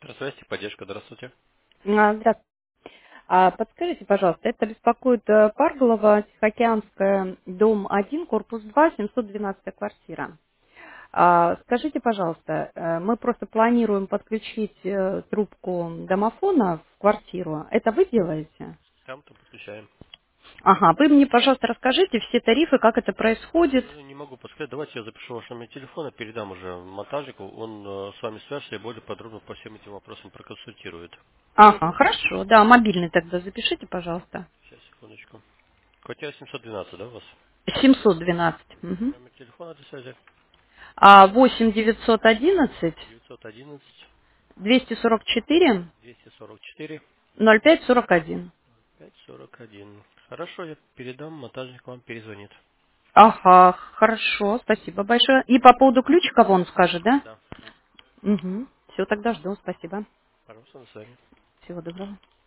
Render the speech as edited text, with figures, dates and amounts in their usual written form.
Здравствуйте, поддержка, здравствуйте. Здравствуйте. Подскажите, пожалуйста, это беспокоит Парголова, Тихоокеанская, дом 1, корпус 2, 712 квартира. Скажите, пожалуйста, мы просто планируем подключить трубку домофона в квартиру. Это вы делаете? Там-то подключаем. Ага, вы мне, пожалуйста, расскажите все тарифы, как это происходит. Не могу подсказать. Давайте я запишу ваш номер телефона, передам уже монтажнику. Он с вами свяжется и более подробно по всем этим вопросам проконсультирует. Ага, хорошо, да, мобильный тогда запишите, пожалуйста. Сейчас, секундочку. Квартира 712, да, у вас? 712. Мгм. Номер телефона для связи? 8 911 911 244 244 0541. 541. Хорошо, я передам, монтажник вам перезвонит. Ага, хорошо, спасибо большое. И по поводу ключика он скажет, да? Да. Угу. Все, тогда жду, спасибо. Пожалуйста, до свидания. Всего доброго.